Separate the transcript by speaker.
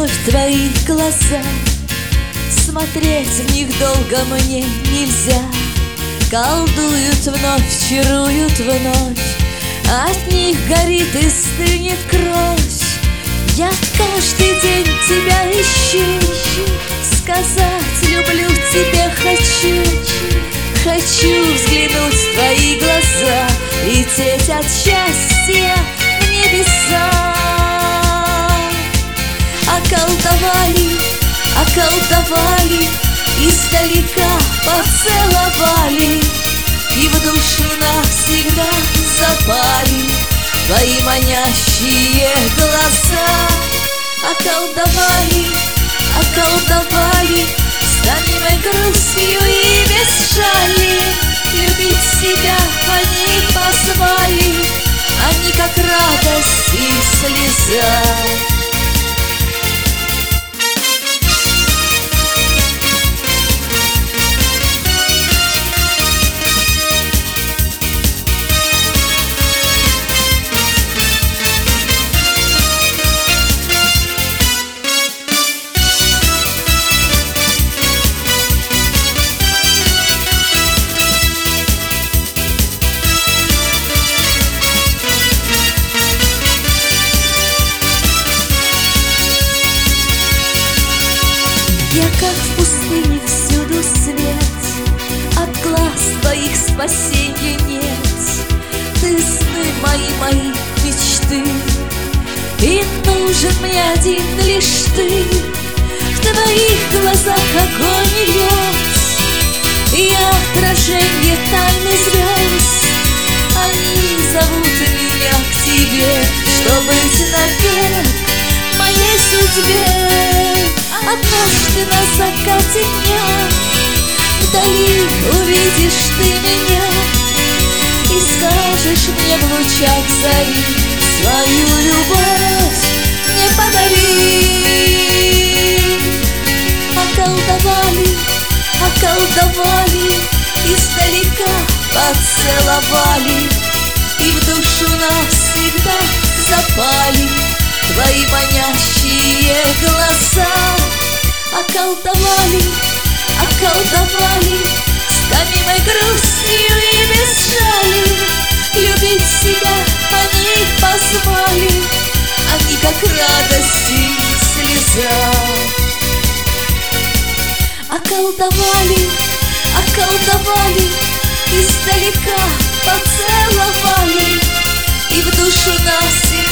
Speaker 1: любовь в твоих глазах, смотреть в них долго мне нельзя. Колдуют вновь, чаруют вновь, от них горит и стынет кровь. Я каждый день тебя ищу, сказать люблю тебе хочу. Хочу взглянуть в твои глаза, лететь от счастья в небеса. Околдовали, околдовали, издалека поцеловали, и в душу навсегда запали твои манящие глаза. Околдовали, околдовали, с томимой грустью и без жали. Любить себя они позвали, они как радость и слеза. Я как в пустыне, всюду свет, от глаз твоих спасения нет. Ты сны мои, мои мечты, и нужен мне один лишь ты. В твоих глазах огонь идет, и отражение тайны звезд. Они зовут меня к тебе, чтобы быть навек моей судьбе. Однажды на закате дня вдали увидишь ты меня и скажешь мне в лучах зари: свою любовь мне подари. Околдовали, околдовали, издалека поцеловали, и в душу навсегда запали твои манящие глаза. Околдовали, околдовали, с томимой грустью и без жали. Любить себя они позвали, они как радость и слеза. Околдовали, околдовали, издалека поцеловали, и в душу навсегда